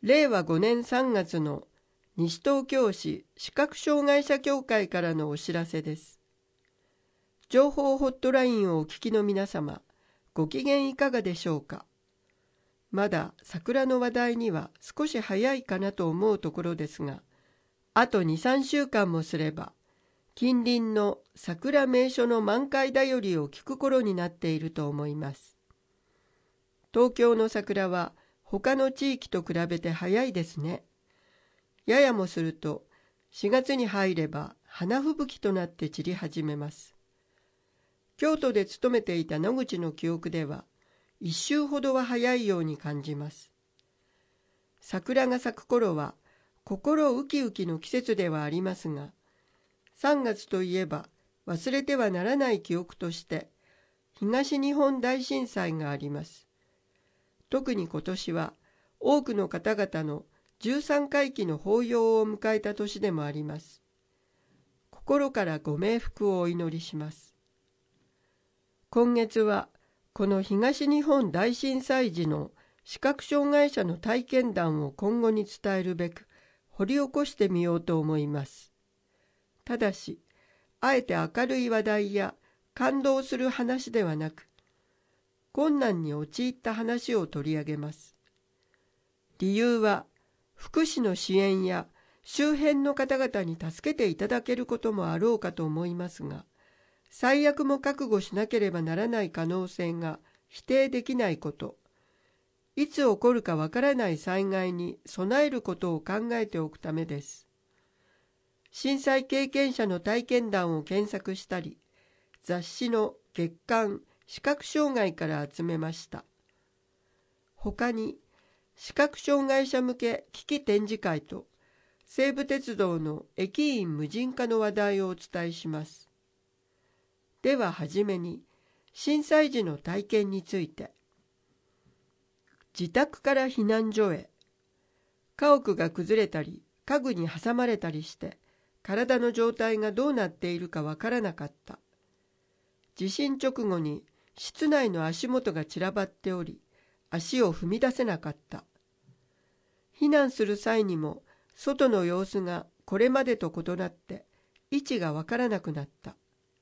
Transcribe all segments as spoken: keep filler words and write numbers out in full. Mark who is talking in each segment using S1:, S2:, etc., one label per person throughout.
S1: れいわごねんさんがつの西東京市視覚障害者協会からのお知らせです。情報ホットラインをお聞きの皆様、ご機嫌いかがでしょうか。まだ桜の話題には少し早いかなと思うところですが、あとに、さんしゅうかんもすれば、近隣の桜名所の満開だよりを聞く頃になっていると思います。東京の桜は他の地域と比べて早いですね。ややもするとしがつに入れば花吹雪となって散り始めます。京都で勤めていた野口の記憶ではいっしゅうほどは早いように感じます。桜が咲く頃は心ウキウキの季節ではありますが、さんがつといえば忘れてはならない記憶として東日本大震災があります。特に今年は多くの方々のじゅうさんかいきの法要を迎えた年でもあります。心からご冥福をお祈りします。今月はこの東日本大震災時の視覚障害者の体験談を今後に伝えるべく掘り起こしてみようと思います。ただし、あえて明るい話題や感動する話ではなく、困難に陥った話を取り上げます。理由は、福祉の支援や周辺の方々に助けていただけることもあろうかと思いますが、最悪も覚悟しなければならない可能性が否定できないこと、いつ起こるかわからない災害に備えることを考えておくためです。震災経験者の体験談を検索したり、雑誌の月刊視覚障害から集めました。他に、視覚障害者向け機器展示会と西武鉄道の駅員無人化の話題をお伝えします。でははじめに、震災時の体験について。自宅から避難所へ。家屋が崩れたり、家具に挟まれたりして、体の状態がどうなっているかわからなかった。地震直後に室内の足元が散らばっており、足を踏み出せなかった。避難する際にも外の様子がこれまでと異なって位置がわからなくなった。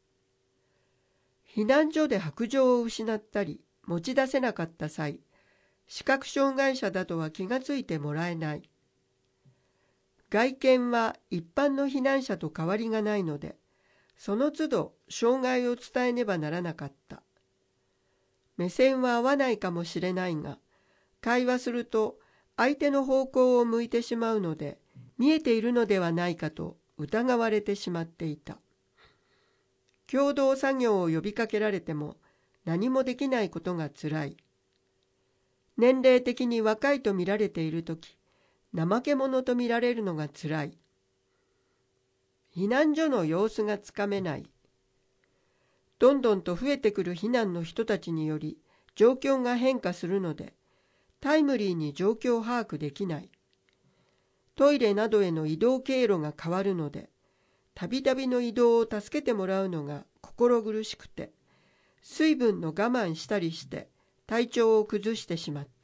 S1: 避難所で白状を失ったり持ち出せなかった際、視覚障害者だとは気がついてもらえない。外見は一般の避難者と変わりがないので、その都度障害を伝えねばならなかった。目線は合わないかもしれないが、会話すると相手の方向を向いてしまうので、見えているのではないかと疑われてしまっていた。共同作業を呼びかけられても何もできないことがつらい。年齢的に若いと見られているとき、怠け者と見られるのがつらい。避難所の様子がつかめない。どんどんと増えてくる避難の人たちにより状況が変化するので、タイムリーに状況を把握できない。トイレなどへの移動経路が変わるので、たびたびの移動を助けてもらうのが心苦しくて、水分の我慢したりして体調を崩してしまった。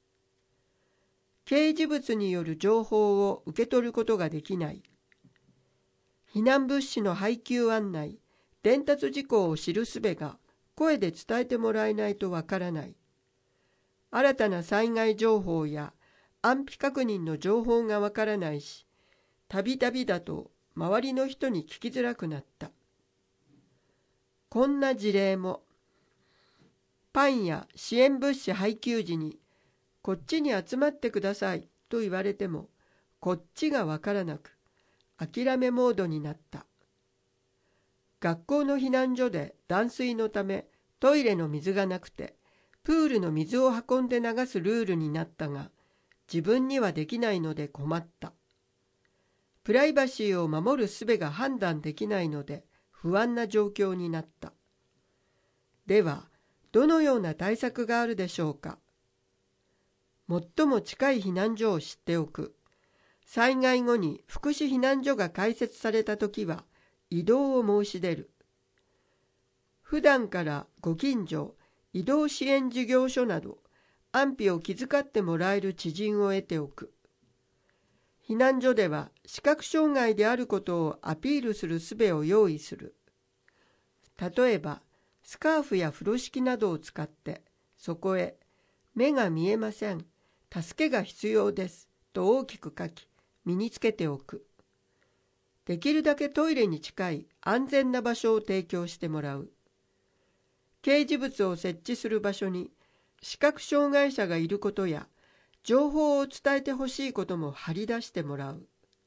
S1: 掲示物による情報を受け取ることができない。避難物資の配給案内、伝達事項を知るすべが声で伝えてもらえないとわからない。新たな災害情報や安否確認の情報がわからないし、たびたびだと周りの人に聞きづらくなった。こんな事例も、パンや支援物資配給時に、こっちに集まってくださいと言われても、こっちがわからなく、諦めモードになった。学校の避難所で断水のためトイレの水がなくて、プールの水を運んで流すルールになったが、自分にはできないので困った。プライバシーを守る術が判断できないので不安な状況になった。では、どのような対策があるでしょうか。最も近い避難所を知っておく。災害後に福祉避難所が開設されたときは移動を申し出る。普段からご近所、移動支援事業所など安否を気遣ってもらえる知人を得ておく。 避難所では視覚障害であることをアピールする術を用意する。例えば、スカーフや風呂敷などを使って、そこへ、目が見えません、助けが必要です、と大きく書き、身につけておく。できるだけトイレに近い安全な場所を提供してもらう。掲示物を設置する場所に視覚障害者がいることや情報を伝えてほしいことも貼り出してもらう。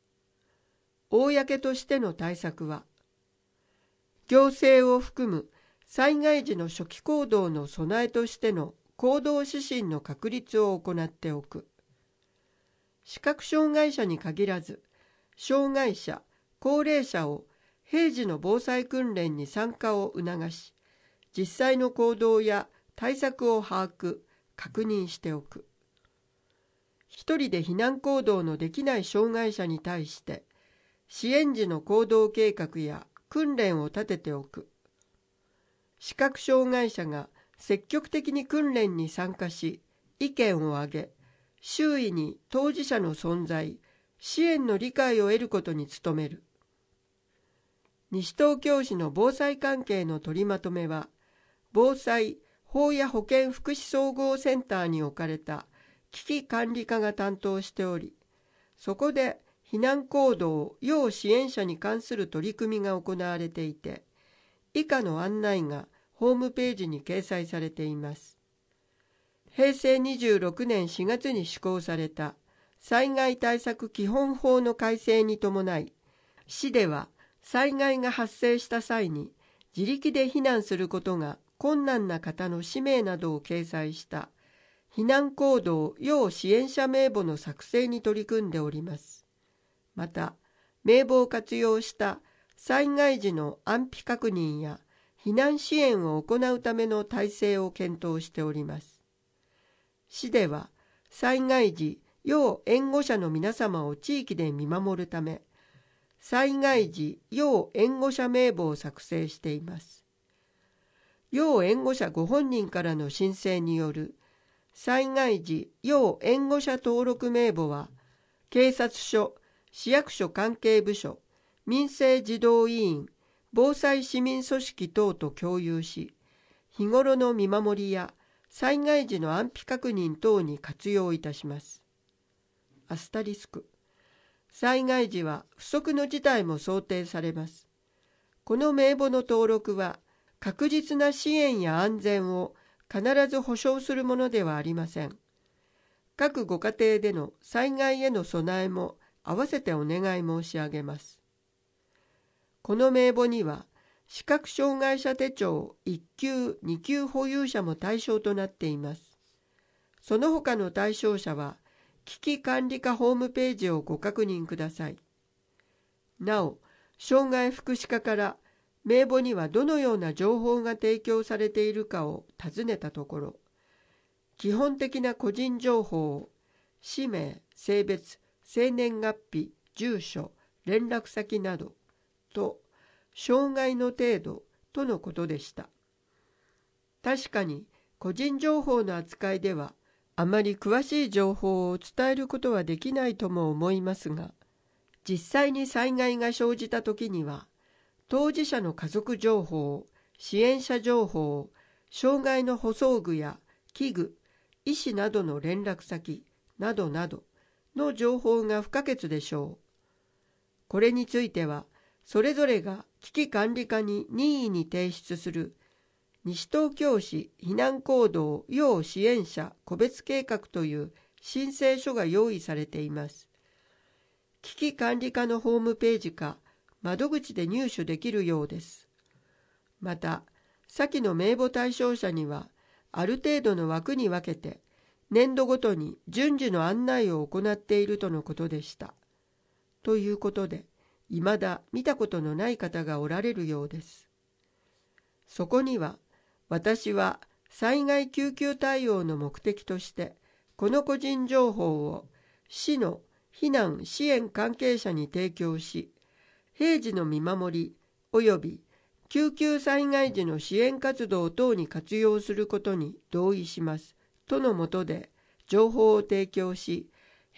S1: 公としての対策は、行政を含む災害時の初期行動の備えとしての行動指針の確立を行っておく。視覚障害者に限らず、障害者、高齢者を平時の防災訓練に参加を促し、実際の行動や対策を把握、確認しておく。一人で避難行動のできない障害者に対して、支援時の行動計画や訓練を立てておく。視覚障害者が積極的に訓練に参加し、意見を挙げ、周囲に当事者の存在、支援の理解を得ることに努める。西東京市の防災関係の取りまとめは、防災法や保健福祉総合センターに置かれた危機管理課が担当しており、そこで避難行動要支援者に関する取り組みが行われていて、以下の案内がホームページに掲載されています。へいせいにじゅうろくねんしがつに施行された災害対策基本法の改正に伴い、市では災害が発生した際に自力で避難することが困難な方の氏名などを掲載した避難行動要支援者名簿の作成に取り組んでおります。また、名簿を活用した災害時の安否確認や避難支援を行うための体制を検討しております。市では、災害時要援護者の皆様を地域で見守るため、災害時要援護者名簿を作成しています。要援護者ご本人からの申請による災害時要援護者登録名簿は、警察署、市役所関係部署、民生児童委員、防災市民組織等と共有し、日頃の見守りや災害時の安否確認等に活用いたします。アスタリスク。災害時は不測の事態も想定されます。この名簿の登録は、確実な支援や安全を必ず保証するものではありません。各ご家庭での災害への備えも合わせてお願い申し上げます。この名簿には、視覚障害者手帳いっきゅう、にきゅう保有者も対象となっています。その他の対象者は、危機管理課ホームページをご確認ください。なお、障害福祉課から名簿にはどのような情報が提供されているかを尋ねたところ、基本的な個人情報を氏名、性別、生年月日、住所、連絡先などと障害の程度とのことでした。確かに個人情報の扱いではあまり詳しい情報を伝えることはできないとも思いますが、実際に災害が生じたときには、当事者の家族情報、支援者情報、障害の補装具や器具、医師などの連絡先などなどの情報が不可欠でしょう。これについては、それぞれが危機管理課に任意に提出する西東京市避難行動要支援者個別計画という申請書が用意されています。危機管理課のホームページか窓口で入手できるようです。また、先の名簿対象者には、ある程度の枠に分けて、年度ごとに順次の案内を行っているとのことでした。ということで、いまだ見たことのない方がおられるようです。そこには、私は災害救急対応の目的として、この個人情報を市の避難支援関係者に提供し、平時の見守り及び救急災害時の支援活動等に活用することに同意しますとの下で情報を提供し、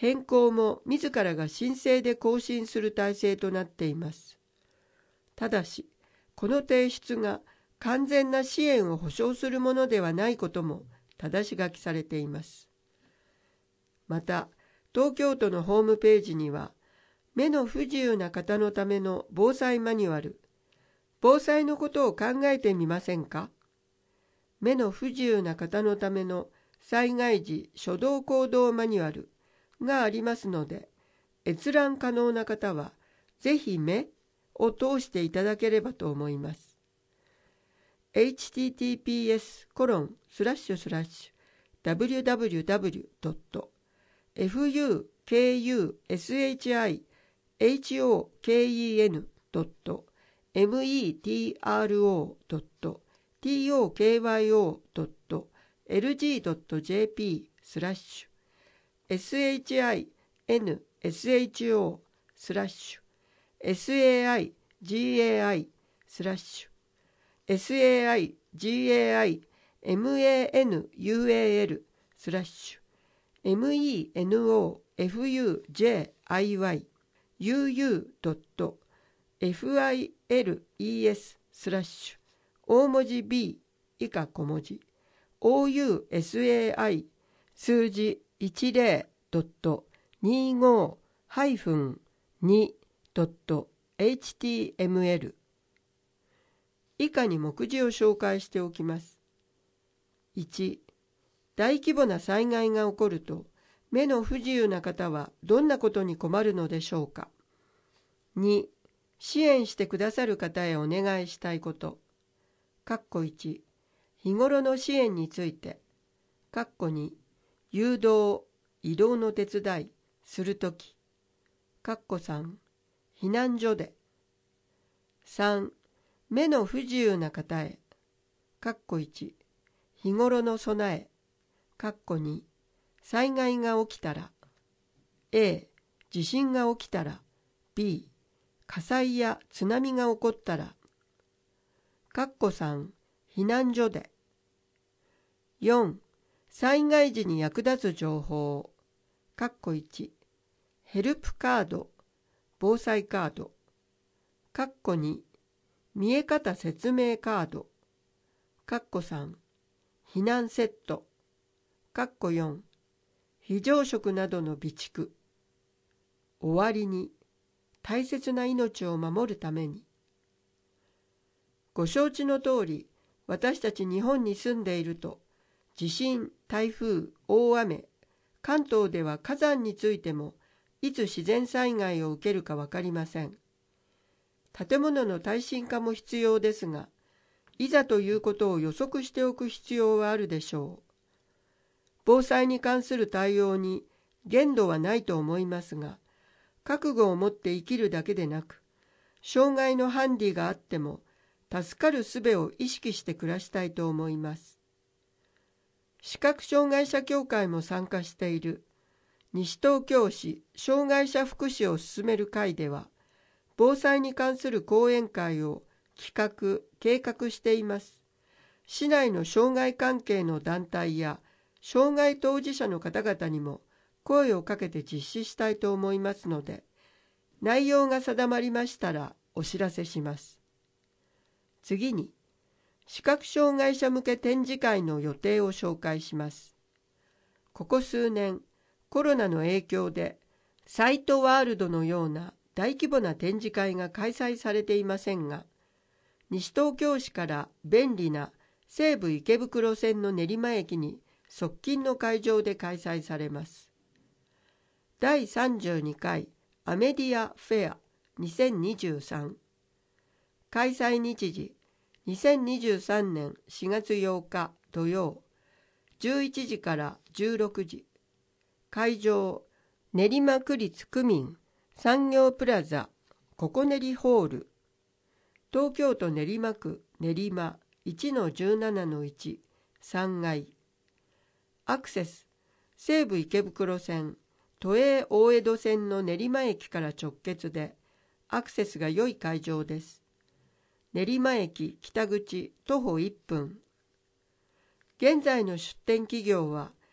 S1: 変更も自らが申請で更新する体制となっています。ただし、この提出が完全な支援を保障するものではないことも正し書きされています。また、東京都のホームページには、目の不自由な方のための防災マニュアル、防災のことを考えてみませんか？目の不自由な方のための災害時初動行動マニュアルがありますので、閲覧可能な方はぜひ目を通していただければと思います。エイチティーティーピーエスコロンスラッシュスラッシュダブリューダブリューダブリュードットフユーケーユーエスエイチアイエイチオーケーイーエヌドットメトロドットトクヨドットエルジードットジェーピースラッシュ シャンショースラッシュ サイガイスラッシュ サイガイマヌスラッシュ メノフユジェイワイユーユードットフィレススラッシュ大文字 B 以下小文字 オーユーエスエーアイ 数字 じゅうドットにじゅうご に ドット エイチティーエムエル 以下に目次を紹介しておきます。いち、大規模な災害が起こると目の不自由な方はどんなことに困るのでしょうか。に、支援してくださる方へお願いしたいこと。いち、日頃の支援について。に、誘導、移動の手伝い、するとき。さん、避難所で。さん、目の不自由な方へ。いち、日頃の備え。に、災害が起きたら。A、地震が起きたら。B、火災や津波が起こったら。さん、避難所で。よん、災害時に役立つ情報。いち、ヘルプカード、防災カード。に、見え方説明カード。さん、避難セット。よん、非常食などの備蓄。終わりに、大切な命を守るために。ご承知の通り、私たち日本に住んでいると、地震、台風、大雨、関東では火山についても、いつ自然災害を受けるか分かりません。建物の耐震化も必要ですが、いざということを予測しておく必要はあるでしょう。防災に関する対応に限度はないと思いますが、覚悟を持って生きるだけでなく、障害のハンディがあっても、助かる術を意識して暮らしたいと思います。視覚障害者協会も参加している西東京市障害者福祉を進める会では、防災に関する講演会を企画・計画しています。市内の障害関係の団体や障害当事者の方々にも声をかけて実施したいと思いますので、内容が定まりましたらお知らせします。次に、視覚障害者向け展示会の予定を紹介します。ここ数年、コロナの影響で、サイトワールドのような大規模な展示会が開催されていませんが、西東京市から便利な西武池袋線の練馬駅に側近の会場で開催されます。だいさんじゅうにかいアメディアフェアにせんにじゅうさん。開催日時にせんにじゅうさんねんしがつようか土曜じゅういちじからじゅうろくじ。会場練馬区立区民産業プラザココネリホール、東京都練馬区練馬 いちのじゅうななのいち さんがい。アクセス西武池袋線都営大江戸線の練馬駅から直結でアクセスが良い会場です。練馬駅北口徒歩いっぷん。現在の出店企業は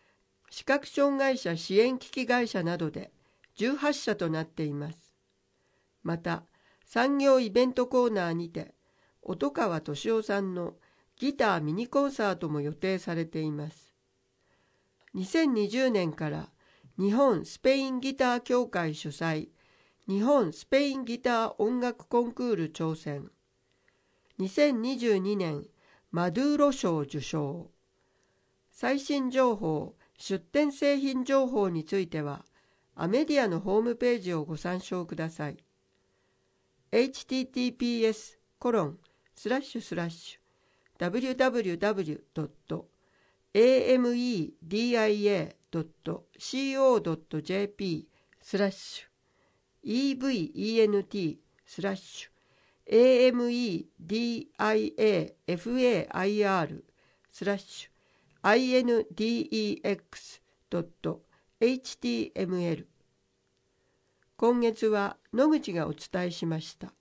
S1: 視覚障害者支援機器会社などでじゅうはちしゃとなっています。また、産業イベントコーナーにて、音川俊夫さんのギターミニコンサートも予定されています。にせんにじゅうねんから日本スペインギター協会主催、日本スペインギター音楽コンクール挑戦、にせんにじゅうにねんマドゥーロ賞受賞。最新情報、出展製品情報については、アメディアのホームページをご参照ください。エイチティーティーピーエスコロンスラッシュスラッシュダブリューダブリューダブリュードットエーエムイーディーアイエードットコードットジェーピースラッシュイーブイイーエヌティースラッシュエーエムイーディーアイエーエフエーアイアールスラッシュアイエヌディーイーエックスドットエイチティーエムエル。今月は野口がお伝えしました。